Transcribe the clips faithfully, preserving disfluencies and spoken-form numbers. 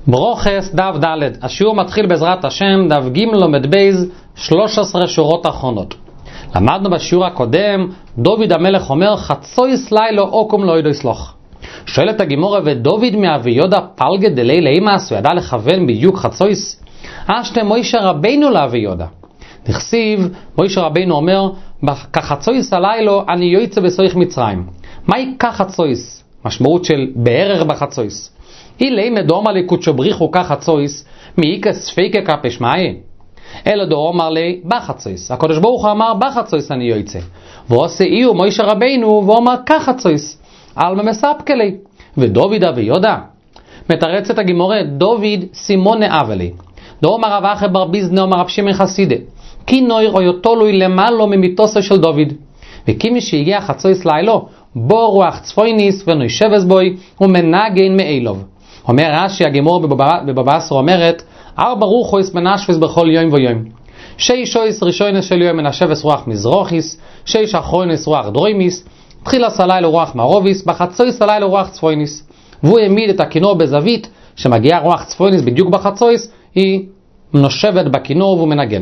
ברוכס דף ד'. השיעור מתחיל בעזרת השם, דף ג' לומד בייז, שלוש עשרה שורות אחרונות. למדנו בשיעור הקודם, דוד המלך אומר, חצויס לילה אוקום לא ידו יסלוח. שואלת הגימורה, ודוד מאביודה פלגה דלי לימאס, הוא ידע לכוון בדיוק חצויס? אשתה מוישה רבינו לאביודה. נכסיב, מוישה רבינו אומר, כחצויס הלילה אני יוצא בסויך מצרים. מהי כחצויס? משמעות של בערך בחצויס. אילי מדום עלי קודשו בריחו כחצויס, מאיקה ספיקה כפשמאי. אלא דור אמר לי, בחצויס. הקדוש ברוך הוא אמר, בחצויס אני יוצא. ועושה איו מוישה רבינו, ואומר כחצויס. על ממספקה לי. ודוד אביודה. מתרצת הגימורה, דוד סימון נאבלי. דור אמר רב אחי בר ביזנה, אומר רב שמעון חסידה. כי נויר או יוטולוי למעלו ממיתוסו של דוד. וכי מי שהגיע חצויס לילו, בו רוח צפויניס ונוישבס בוי, ומנגן מאילוב. אומר רש"י, הגימור בבבא בתרא אומרת, ארבע רוחויס מנשבס בכל יום ויום. שיש אויס ראשונס של יום מנשבס רוח מזרחיס, שיש אחרונס רוח דרוימיס, תחילס הלילה רוח מערוביס, בחצויס הלילה רוח צפויניס. והוא העמיד את הכינור בזווית, שמגיעה רוח צפויניס בדיוק בחצויס, היא נושבת בכינור והוא מנגן.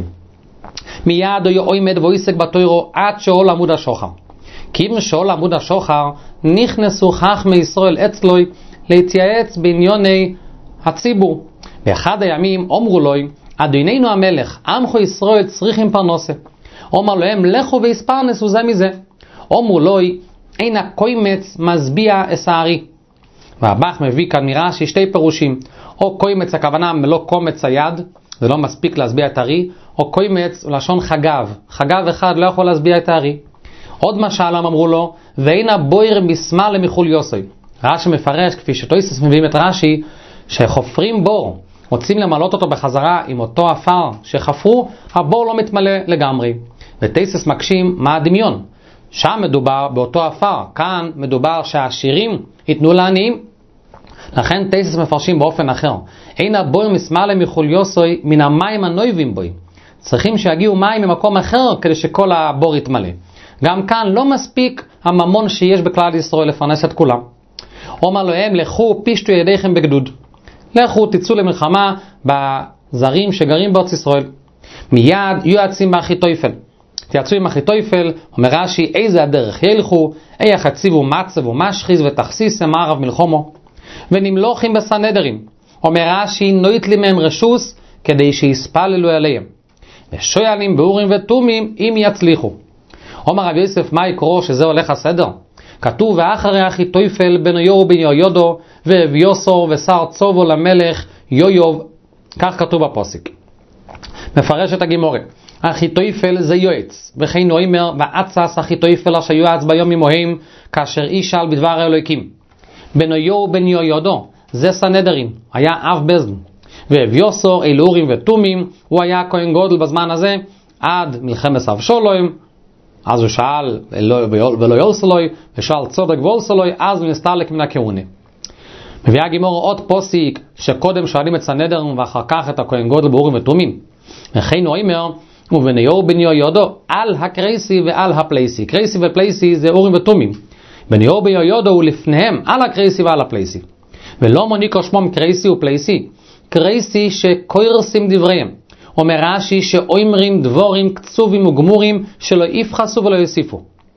מיד הוא עומד ועוסק בתורה עד שעול עמוד השוחר. כי אם שעול עמוד השוחר נכנסו חכמי ישראל אצלוי להתייעץ בענייני הציבור. באחד הימים אמרו לו, אדוננו המלך, עמכו ישראל צריכים פרנסה. אומר להם, לכו והספרנסו זה מזה. אמרו לו, אין הקוימץ משביע אסערי. והבח מביא כאן מרש"י שתי פירושים. או קוימץ הכוונה מלא קומץ היד, זה לא מספיק להסביע את הארי, או קוימץ לשון חגב. חגב אחד לא יכול להסביע את הארי. עוד משל אמרו לו, ואין הבויר משמאל למחול יוסי. רש"י מפרש, כפי שטויסס מביאים את רש"י, שחופרים בור, רוצים למלות אותו בחזרה עם אותו אפר שחפרו, הבור לא מתמלא לגמרי. וטויסס מקשים, מה הדמיון? שם מדובר באותו אפר, כאן מדובר שהעשירים ייתנו לעניים. לכן טויסס מפרשים באופן אחר. אין הבויר משמאל למחול יוסי מן המים הנויבים בוי. צריכים שיגיעו מים ממקום אחר כדי שכל הבור יתמלא. גם כאן לא מספיק הממון שיש בכלל ישראל לפרנס את כולם. אומר להם, לכו פישטו ידיכם בגדוד. לכו תצאו למלחמה בזרים שגרים בארץ ישראל. מיד יועצים באחיתופל. תיעצו עם אחיתופל, אומר רש"י, איזה הדרך ילכו, אי החציבו מצב ומשחיז ותכסיס מערב מלחומו. ונמלוכים בסנהדרין. אומר רש"י, נוית לי מהם רשוס, כדי שיספללו עליהם. ושויאלים באורים ותומים, אם יצליחו. אומר רב יוסף, מה יקרו שזה הולך הסדר? כתוב, ואחרי אחיתופל בן יורו בן יהוידו, ואביוסור ושר צובו למלך יויוב, כך כתוב בפוסק. מפרש את הגימורה. אחיתופל זה יועץ, וכן נאמר, ועצס אחיתופל אשר יועץ ביום ממוהם, כאשר איש על בדבר האלוהיקים. בן יורו בן יהוידו, זה סנהדרין, היה אב בזן. ואביוסור אל אורים ותומים, הוא היה כהן גודל בזמן הזה, עד מלחמת אבשלום. אז הוא שאל ולא יולסלוי, ושאל צודק וולסלוי, אז הוא נסתלק מן הכהונה. מביאה גימור עוד פוסיק, שקודם שואלים את סנהדרין, ואחר כך את הכהן גודל באורים ותומים. וכן הוא אומר, ובניור בן יהוידו, על הקרייסי ועל הפלייסי. קרייסי ופלייסי זה אורים ותומים. בניור בן יהוידו הוא לפניהם, על הקרייסי ועל הפלייסי. ולא מוניקו שמום קרייסי ופלייסי. קרייסי שקוירסים דבריהם. אומר רש"י שאומרים דבורים קצובים וגמורים שלא יפחסו ולא יוסיפו.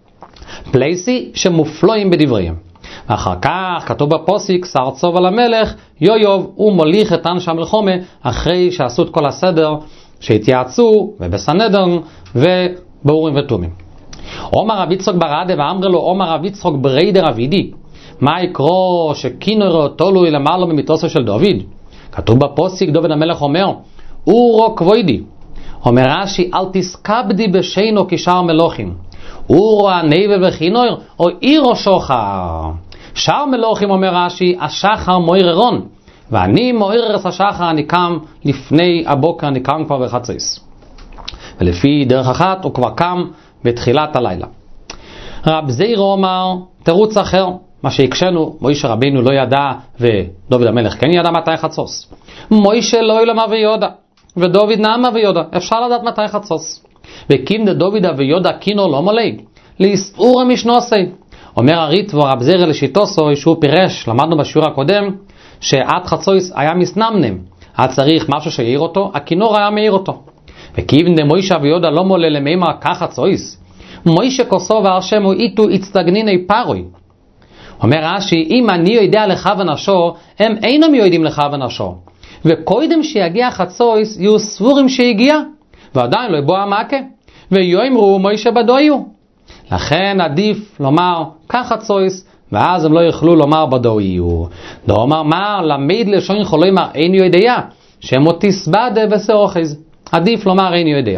פלייסי שמופלואים בדבריהם. ואחר כך כתוב בפוסיק, שר צוב על המלך, יויוב הוא מוליך את אנשי המלחמה אחרי שעשו את כל הסדר שהתייעצו ובסנהדרין ובאורים ותומים. אומר רב יצחק ברדה ואמר לו, אומר רב יצחק בריידר אבידי, מה יקרו שכינור תולוי למעלה ממיתוסו של דוד? כתוב בפוסיק, דוד המלך אומר, אורו כבוידי. אומר רש"י, אל תסכבדי בשינו כשאר מלוכים. אורו הנבל וכינור, או אירו שוחר. שאר מלוכים, אומר רש"י, השחר מויררון. ואני מויררס השחר, אני קם לפני הבוקר, אני קם כבר בחצויס. ולפי דרך אחת, הוא כבר קם בתחילת הלילה. רב זירו אומר, תירוץ אחר, מה שהקשנו, מוישה רבינו לא ידע, ודוד המלך כן ידע מתי חצוס. מוישה לא ילמה ויודע. ודוד נעמה ויודע, אפשר לדעת מתי חצוס. וקים דוד ויודע קינו לא מולי, להסעור המשנוסי. אומר הריטב"א רב זירא לשיטוסו, שהוא פירש, למדנו בשיעור הקודם, שעד חצויס היה מסנמנם, היה צריך משהו שיעיר אותו, הכינור היה מעיר אותו. וכיוון דמוישה ויהודה לא מולה למימה כך חצויס, מוישה כוסו והרשמו איתו הצטגניני פרוי. אומר רש"י, אם אני יודע לך ונשו, הם אינם יודעים לך ונשו. וקודם שיגיע חצויס, יהיו סבורים שהגיע, ועדיין לא יבוא המכה, ויאמרו מוישה בדויו. לכן עדיף לומר כך חצויס, ואז הם לא יוכלו לומר בדויו. דאמר מה למד לשון חולוי מר אין יודע, שמוטיס בדה וסרוחז. עדיף לומר אין יודע.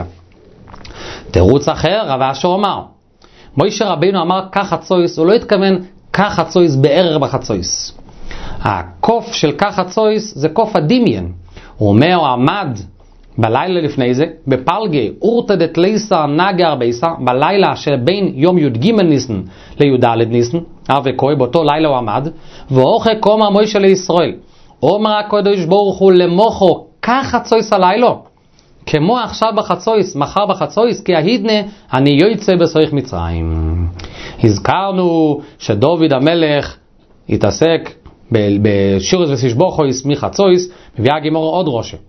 תירוץ אחר, רב אשר אומר, מוישה רבינו אמר כך חצויס, הוא לא התכוון כך חצויס בערב בחצויס. הקוף של כך חצויס זה קוף הדמיין. הוא אומר, הוא עמד בלילה לפני זה, בפלגי, אורתא דתליסר נגר ביסר, בלילה שבין יום י"ג ניסן לי"ד ניסן, וקוי באותו לילה הוא עמד, ואוכל קומר מוישה לישראל, אומר הקדוש ברוך הוא למוחו, כך חצויס הלילה, כמו עכשיו בחצויס, מחר בחצויס, כי ההידנה אני יוצא בסויך מצרים. הזכרנו שדוד המלך התעסק בשירס וסישבוכויס מחצויס, מביאה גימור עוד ראשה.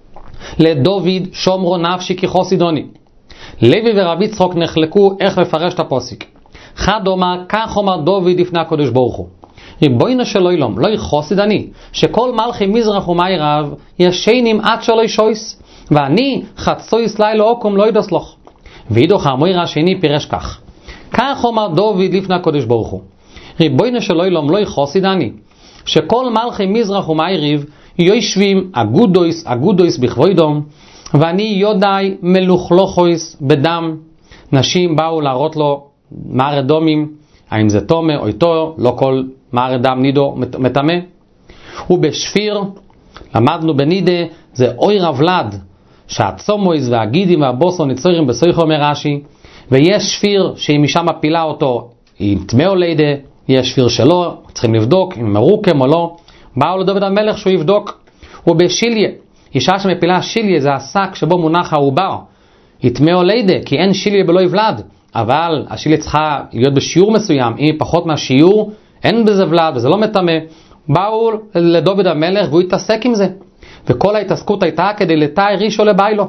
לדוד שומרו נפשי כחוסידוני. לוי ורבי צחוק נחלקו איך לפרש את הפוסיק. אחד אומר, כך אומר דוד לפני הקדוש ברוך הוא, ריבונו של עולם, לא יחוסיד אני, שכל מלכי מזרח ומערב ישנים עד שלא ישויס, ואני חצויס לילה עוקום לא ידוס לך. ואידוך המויר השני פירש כך, כך אומר דוד לפני הקדוש ברוך הוא, ריבונו של עולם, לא יחוסיד אני, שכל מלכי מזרח ומערב יושבים אגודויס אגודויס בכבוידום, ואני יודעי מלוכלוכויס בדם. נשים באו להראות לו מר אדומים, האם זה תומה או איתו, לא כל מר אדם נידו מטמא. ובשפיר למדנו בנידה זה אוי רבלד, שהצומויס והגידים והבוסו נצורים בסויכו מרש"י, ויש שפיר שהיא משם מפילה אותו היא טמא או לידה, יש שפיר שלו, צריכים לבדוק אם מרוקם או לא. באו לדוד המלך שהוא יבדוק. ובשיליה, אישה שמפילה שיליה זה השק שבו מונח העובר, היא טמא או לידה, כי אין שיליה בלא יבלד, אבל השיליה צריכה להיות בשיעור מסוים, אם היא פחות מהשיעור אין בזה ולד וזה לא מטמא. באו לדוד המלך והוא התעסק עם זה, וכל ההתעסקות הייתה כדי לתאי רישו לביילו,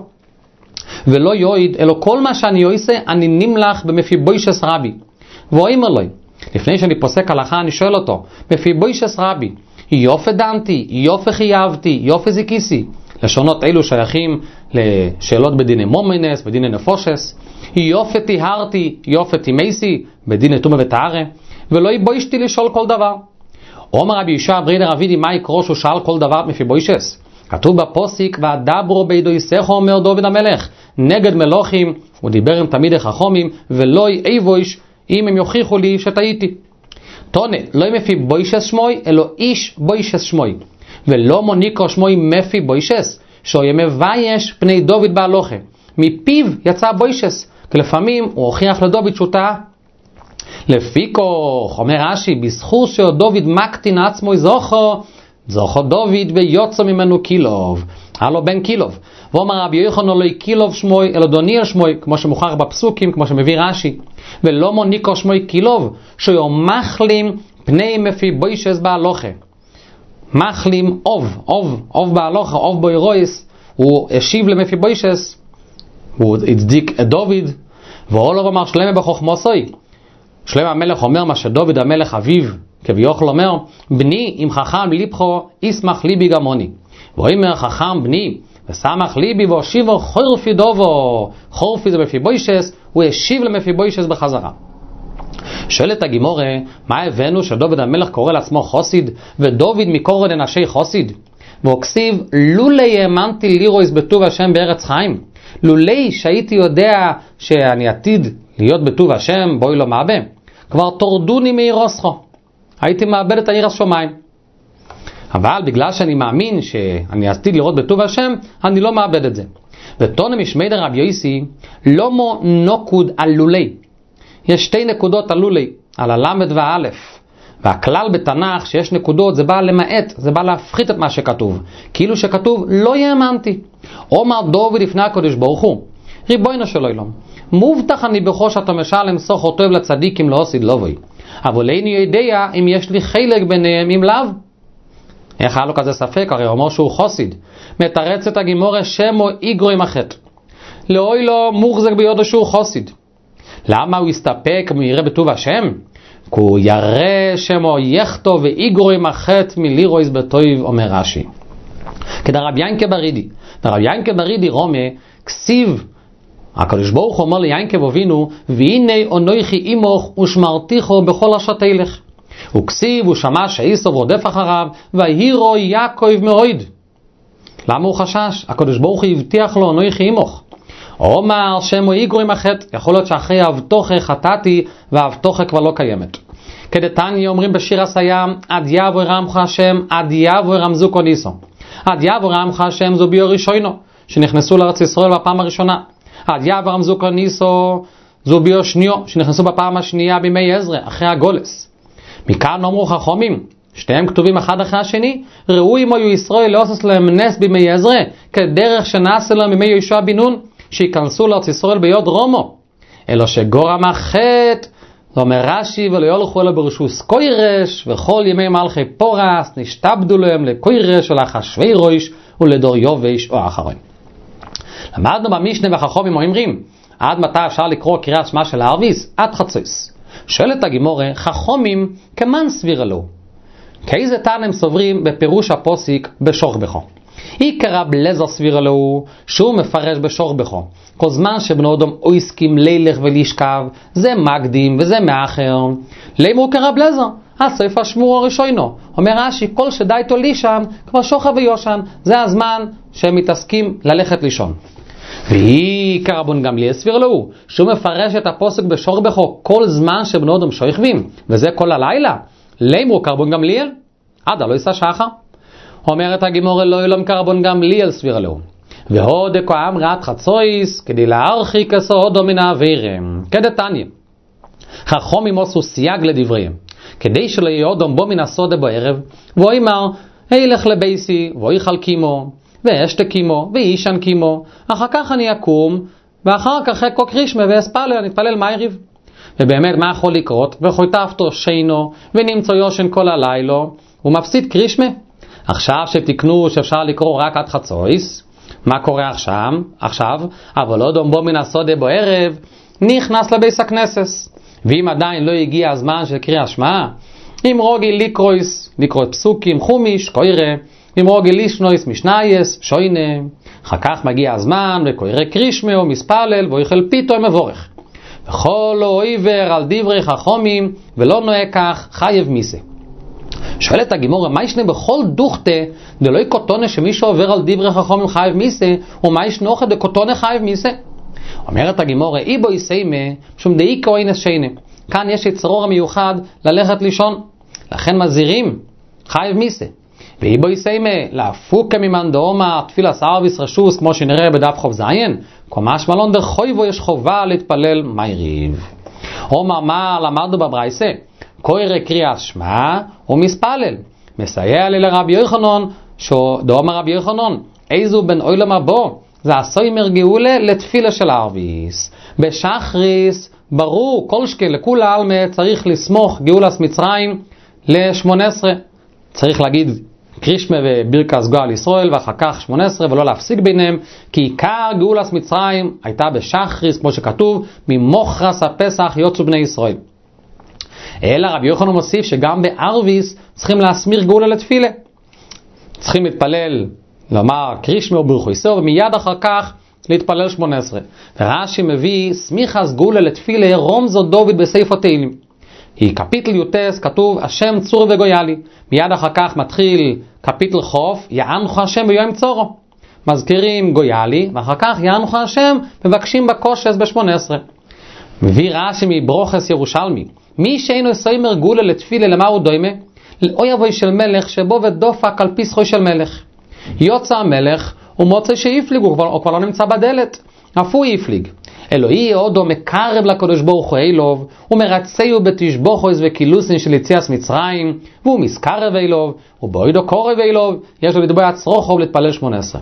ולא יויד אלו כל מה שאני יויסה אני נמלך במפיבוישס רבי. והוא אומר לי, לפני שאני פוסק הלכה אני שואל אותו, מפיבוישס רבי יופי דנתי, יופי חייבתי, יופי זיקיסי. לשונות אלו שייכים לשאלות בדיני מומינס, בדיני נפושס. יופי תיהרתי, יופי תימייסי, בדיני תומה ותארה, ולא יבוישתי לשאול כל דבר. אומר רבי ישע ברידר אבידי מה יקרו שהוא שאל כל דבר מפיבוישס? כתוב בפוסיק, והדברו בידו יסכו אומר דוד המלך, נגד מלוכים, הוא דיבר עם תמיד החכומים, ולא יבויש אם הם יוכיחו לי שטעיתי. תונה, לא מפי בוישס שמוי, אלא איש בוישס שמוי. ולא מוניקו שמוי מפי בוישס, שהוא מבייש פני דוד בהלוכה. מפיו יצא בוישס, כי לפעמים הוא הוכיח לדוד שהוא טעה. לפי כוח, אומר רש"י, בזכות שדוד מקטין עצמו זוכו, זוכו דוד ויוצא ממנו קילוב. הלו בן קילוב. ואומר רבי יוחנן לא קילוב שמוי, אלא דוניאל שמוי, כמו שמוכח בפסוקים, כמו שמביא רש"י. ולא מוניקו שמוי קילוב, שהוא מחלים פני מפי בוישס בהלוכה. מחלים אוב, אוב, אוב בהלוכה, אוב בוירויס, הוא השיב למפי בוישס, הוא הצדיק את דוד, ואולוב אמר שלמה בחוכמוסוי. שלמה המלך אומר מה שדוד המלך אביו, כביוכל אומר, בני אם חכם ליבכו, ישמח ליבי גמוני. ואומר חכם בני, ושמח ליבי והושיבו חורפי דובו, חורפי זה מפי בוישס, הוא השיב למפי בוישס בחזרה. שואלת הגימורה, מה הבאנו שדוד המלך קורא לעצמו חוסיד, ודוד מקורא לנשי חוסיד? והוקסיב, לולי האמנתי לירויס בטוב השם בארץ חיים, לולי שהייתי יודע שאני עתיד להיות בטוב השם, בואי לא מעבה, כבר תורדוני מעירוסכו, הייתי מאבד את העיר השומיים. אבל בגלל שאני מאמין שאני עתיד לראות בטוב השם, אני לא מאבד את זה. ותונה משמידר רבי יוסי, לא מו נוקוד על לולי. יש שתי נקודות על לולי, על הלמד והאלף. והכלל בתנ"ך שיש נקודות זה בא למעט, זה בא להפחית את מה שכתוב. כאילו שכתוב לא יאמנתי. אומר דוד לפני הקדוש ברוך הוא, ריבונו של עולם, מובטח אני בכו שאתה משלם סוך אותו לצדיקים לא עושיד לא בוי. אבל איני יודע אם יש לי חלק ביניהם אם לאו. איך היה לו כזה ספק? הרי הוא אומר שהוא חוסיד. מתרץ את הגימורה שמו איגרו עם החטא. לאוי לו מוחזק ביודו שהוא חוסיד. למה הוא הסתפק ויראה בטוב השם? כי הוא ירא שמו יחטו ואיגרו עם החטא מלירויס בטויב, אומר רש"י. כדרב ינקה ברידי. דרב ינקה ברידי רומה כסיב הקדוש ברוך הוא אומר ליינקב אבינו, והנה אנוכי עמך ושמרתיכו בכל אשר תלך. וכסיב הוא שמע שעשיו רודף אחריו, ויראו יעקב מאוד. למה הוא חשש? הקדוש ברוך הוא הבטיח לו אנוכי עמך. אומר שמו איגרו עם החטא, יכול להיות שאחרי אבטוחה חטאתי ואבטוחה כבר לא קיימת. כדתניא אומרים בשיר הסיים, עד יבוא רמך השם, עד יבוא רמזו קוניסו. עד יבוא רמך השם זו ביור ראשונו, שנכנסו לארץ ישראל בפעם הראשונה. עד יבוא רמזו קוניסו זו ביור שניו, שנכנסו בפעם השנייה בימי עזרא, אחרי הגולס. מכאן אמרו חכמים, שתיהם כתובים אחד אחרי השני, ראו אם היו ישראל לעשות להם נס בימי עזרא, כדרך שנעשה להם בימי יהושע בן נון, שיכנסו לארץ ישראל ביוד רומו. אלא שגורם החטא, זה אומר רש"י, ולא יולכו אלא ברשוס קוירש, וכל ימי מלכי פורס נשתבדו להם לקוירש ולאחשוורוש ולדור יובש או אחרון. למדנו במשנה והחכמים אומרים, עד מתי אפשר לקרוא קריאת שמע של הערביס? עד חצויס. שואלת הגימורה, חכמים כמן סביר לו? כאיזה טעם הם סוברים בפירוש הפוסיק בשוך בכו? עיקר בלזר סביר לו, שהוא מפרש בשוך בכו. כל זמן שבנו אדם או הסכים לילך ולשכב, זה מקדים וזה מאחר. לימו קרא בלזר, הסוף השמור הראשונו. אומר רש"י, כל שדי איתו לישן, כבר שוכב ויושן, זה הזמן שהם מתעסקים ללכת לישון. והיא קרבון גמליאל סביר לו, שהוא מפרש את הפוסק בשוך בכו כל זמן שבנו אדם שוכבים, וזה כל הלילה. לימו קרבון גמליאל, עד לא יסע שחר. אומרת הגימורה, לא ילום קרבון גמליאל סביר לו. והוד אקו אמרת חצויס, כדי להרחיק הסודו מן האווירם. כדתניא, חכמים עשו סייג לדבריהם, כדי שלא יודום בו מן הסודה בערב, והוא אמר, הילך לבייסי, והוא יחל קימו, ואשתקימו, ואישן קימו, אחר כך אני אקום, ואחר כך אקו קרישמה ואספלל, אני אתפלל מייריב. ובאמת מה יכול לקרות? וחויטפתו שינו, ונמצא יושן כל הלילו, הוא מפסיד קרישמה. עכשיו שתקנו שאפשר לקרוא רק עד חצויס, מה קורה עכשיו? עכשיו, אבל לא דום בו מן הסודה בערב, נכנס לבייס הכנסס. ואם עדיין לא הגיע הזמן של קריאה שמע, אם רוגי ליקרויס, לקרוא פסוקים, חומיש, קוירה, אם רוגי לישנויס, משנייס, שוינה, אחר כך מגיע הזמן, וקוירה קרישמה או מספלל, ויכל פיתו מבורך. וכל לא עיוור על דברי חכמים, ולא נוהג כך, חייב מיסה. שואלת הגימורה, מה ישנה בכל דוכתה דלוי קוטונה שמישהו עובר על דברי חכמים חייב מיסה, ומה ישנוחה דקוטונה חייב מיסה? אומרת הגימורה, איבו יסיימה, שום דאיקו אינס שיינה. כאן יש יצרור המיוחד ללכת לישון, לכן מזהירים, חייב מיסה. ואיבו יסיימה, להפוקה ממאן דאומר, תפילה סערביס רשוס, כמו שנראה בדף חוב זיין, כמש מלון דחויבו יש חובה להתפלל מייריב. אומר מה למדנו בברייסה? קורא קריאת שמע ומספלל. מסייע לי לרבי יוחנן, דאמר רבי יוחנן, איזו בן עולם הבא, זה הסוימר גאולה לתפילה של ערביס. בשחריס, ברור, כל שכן לכול העלמה צריך לסמוך גאולת מצרים ל-שמונה עשרה. צריך להגיד קרישמה וברכת גואל ישראל, ואחר כך שמונה עשרה, ולא להפסיק ביניהם, כי עיקר גאולת מצרים הייתה בשחריס, כמו שכתוב, ממוחרס הפסח יוצאו בני ישראל. אלא רבי יוחנן מוסיף שגם בערביס צריכים להסמיר גאולה לתפילה. צריכים להתפלל, לומר קרישמה וברכו ישראל, ומיד אחר כך להתפלל שמונה עשרה. ורש"י מביא סמיכס גאולה לתפילה, רומזו דוד בספר תהילים. היא קפיטל יוטס, כתוב השם צור וגויאלי. מיד אחר כך מתחיל קפיטל חוף, יענך השם ביום צורו. מזכירים גויאלי, ואחר כך יענך השם, מבקשים בקושס ב-שמונה עשרה. מביא רש"י מברוכס ירושלמי, מי שאינו סיימר גאולה לתפילה, למה הוא דומה? לאוי אבוי של מלך שבו ודופק על פסחו של מלך. יוצא המלך ומוצא שיפליג, הוא כבר, הוא כבר לא נמצא בדלת, אף הוא יפליג. אלוהי עודו מקרב לקדוש ברוך הוא אילוב, הוא מרצהו בתשבוחויס וקילוסין של יציאת מצרים, והוא מזכרב אילוב, ובוידו קורב אילוב, יש לו לדבר הצרוכו ולהתפלל שמונה עשרה.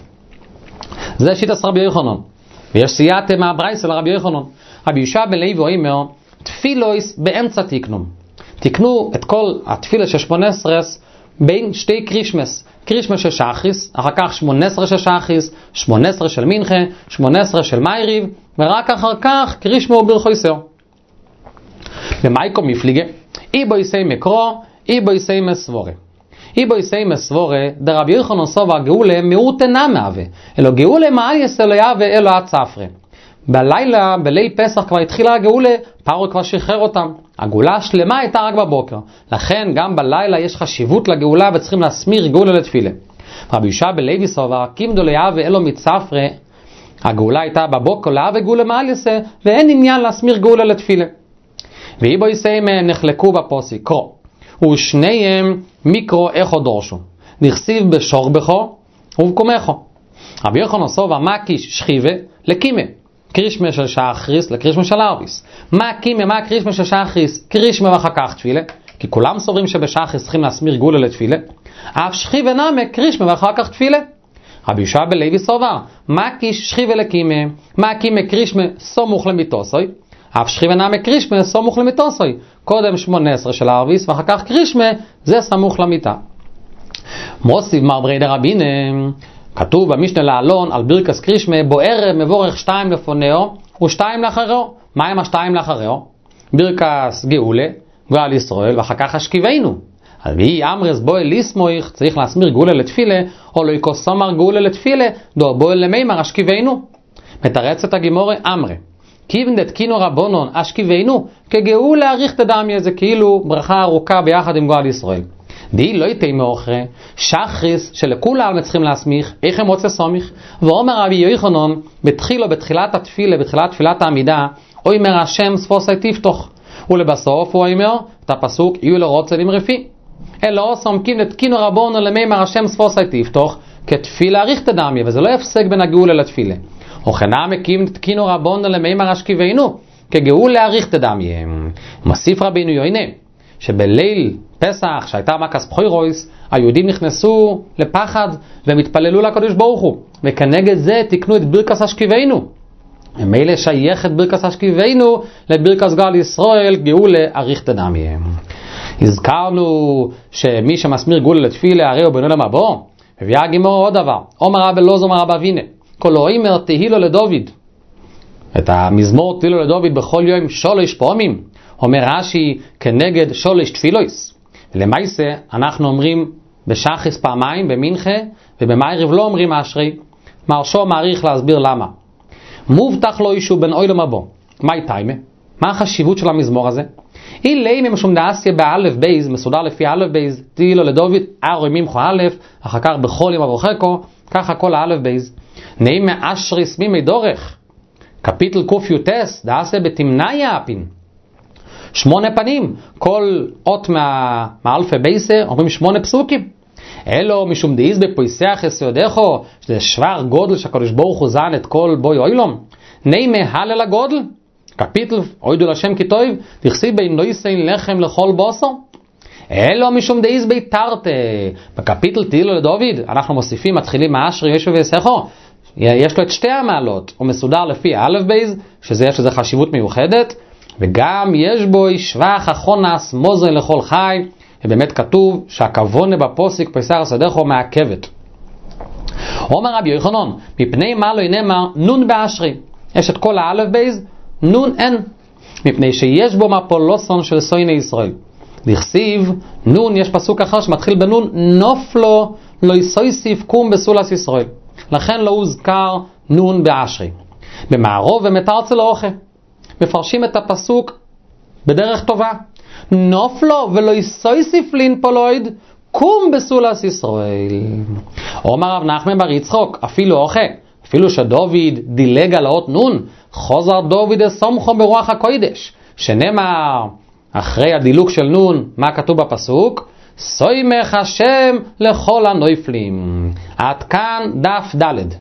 זה שיטת רבי יוחנן. ויש סייעתם מהברייסה לרבי יוחנן. רבי יהושע בן לוי אומר, תפילויס באמצע תקנו. תקנו את כל התפילה של שמונה עשרה בין שתי קרישמס, קרישמס של שחריס, אחר כך שמונה עשרה של שחריס, שמונה עשרה של מנחה, שמונה עשרה של מייריב, ורק אחר כך קרישמה וברכויסר. במייקו מפליגה, איבו יסי מקרו, איבו יסי מסבורה. איבו יסי מסבורה, דרב יוחנן סובר גאולה מיעוט אינה מהווה, אלו גאולה מעל יסלו יהווה אלו הצפרה. בלילה, בליל פסח כבר התחילה הגאולה, פרעה כבר שחרר אותם. הגאולה השלמה הייתה רק בבוקר. לכן גם בלילה יש חשיבות לגאולה וצריכים להסמיר גאולה לתפילה. רבי יהושע בן לוי סובר, קימדו ליהווה אלו מצפרה, הגאולה הייתה בבוקר להווה גאולה מעל יסה, ואין עניין להסמיר גאולה לתפילה. ואיבו יסיים נחלקו בפוסק, קרו. ושניהם מיקרו איכו דורשו. נכסיב בשור בכו ובקומכו. רבי יוחנן סובר, מה קיש שכיבה לקימה. קרישמה של שחריס לקרישמה של ארביס. מה קימה, מה קרישמה של שחריס? קרישמה ואחר כך תפילה. כי כולם סוברים שבשחריס צריכים להסמיר גאולה לתפילה. אף שכיבה נמה קרישמה ואחר כך תפילה. רבי יהושע בן לוי סובר, מה קיש שכיבה לקימה? מה קימה קרישמה סמוך למיתוסוי? אף שכיבה נמה קרישמה סמוך למיתוסוי. קודם שמונה עשרה של ארביס ואחר כך קרישמה זה סמוך למיטה. מוסיף מר בריידר רבינה, כתוב במשנה לאלון על ברכס קרישמה, בו ערב מבורך שתיים לפונהו ושתיים לאחריו. מה הם השתיים לאחריו? ברכס גאולה, גאל ישראל, ואחר כך השכיבנו. אז בי אמרס בו אל יסמויך, צריך להסמיר גאולה לתפילה, או לא יקוס סומר גאולה לתפילה, דו בו אל למימר השכיבנו. מתרצת הגימורה אמרה, כיוון דתקינו רבונון השכיבנו, כגאולה אריך תדמיה, זה כאילו ברכה ארוכה ביחד עם גאל ישראל. די לא יתה מאוחרי, שחריס שלכולם צריכים להסמיך, איך הם רוצה סומיך, ואומר רבי יוחנן, בתחילו, בתחילת התפילה, בתחילת תפילת העמידה, אומר השם ספוסי תפתוך, ולבסוף הוא אומר, את הפסוק, יהיו לו רוצלים רפי. אלא סומקים לתקינו רבונו למימר השם ספוסי תפתוך, כתפילה אריך תדמיה, וזה לא יפסק בין הגאולה לתפילה. וכנה מקים תקינו רבונו למימר השכיבנו, כגאולה אריך תדמיה. מוסיף רבינו יוינה, שבליל פסח, שהייתה מקס בחירוס, היהודים נכנסו לפחד ומתפללו לקדוש ברוך הוא, וכנגד זה תקנו את ברכס השכיבנו. מילא שייך את ברכס השכיבנו לברכס גאל ישראל, גאולה אריך תדמיה. הזכרנו שמי שמסמיר גאולה לתפילה הרי הוא בן עולם הבא. הביאה הגימורה עוד דבר, אומר רב אלעזר אומר רב אבינה, כל אומר תהילו לדוד, את המזמור תהילו לדוד בכל יום שלוש פעמים, אומר רש"י כנגד שלוש תפילוס. למעשה אנחנו אומרים בשחריס פעמיים, במנחה, ובמייריב לא אומרים אשרי. מרשו מעריך להסביר למה. מובטח לו ישו בן אוילום הבא. מה איתיימה? מה החשיבות של המזמור הזה? אילי ממשום דאסיה באלף בייז, מסודר לפי אלף בייז, תהילו לדוד, ארוי ממחו א', אחר כך בכל יום אבוכקו, ככה כל האלף בייז. נעימה אשרי סמימי דורך. קפיטל קי"ס, דאסיה בתמניה אפין. שמונה פנים, כל אות מה, מאלפי בייסה, אומרים שמונה פסוקים. אלו משום דאיז בפויסח יסודךו, שזה שוור גודל שהקדוש ברוך הוא זן את כל בוי אוילום. נעימה הלל הגודל, קפיטל, אוידו לשם כטוב, תכסיב בין לא יסיין לחם לכל בוסו. אלו משום דאיז ביתרת, בקפיטל תהילו לדוד, אנחנו מוסיפים, מתחילים מאשרי ישו ויסחו, יש לו את שתי המעלות, הוא מסודר לפי אלף בייז, שזה יש לזה חשיבות מיוחדת, וגם יש בו שבח החונס מוזן לכל חי, ובאמת כתוב שהכוונה בפוסק פסח סדךו מעכבת. אומר רבי יוחנן, מפני מה לא נאמר נון באשרי, יש את כל האלף בייז, נון אין, מפני שיש בו מפולוסון של סויני ישראל. לכסיב, נון, יש פסוק אחר שמתחיל בנון, נופלו לא יסויסיף קום בסולס ישראל. לכן לא הוזכר נון באשרי. במערוב ומתרצה לאוכה. מפרשים את הפסוק בדרך טובה. נופלו ולא יסויסיף לין פולויד, קום בסולס ישראל. אומר רב נחמן בר יצחוק, אפילו אוכה, אפילו שדוד דילג על האות נון, חוזר דוד סומכו ברוח הקודש, שנאמר אחרי הדילוג של נון, מה כתוב בפסוק? סוימך השם לכל הנויפלים. עד כאן דף ד'.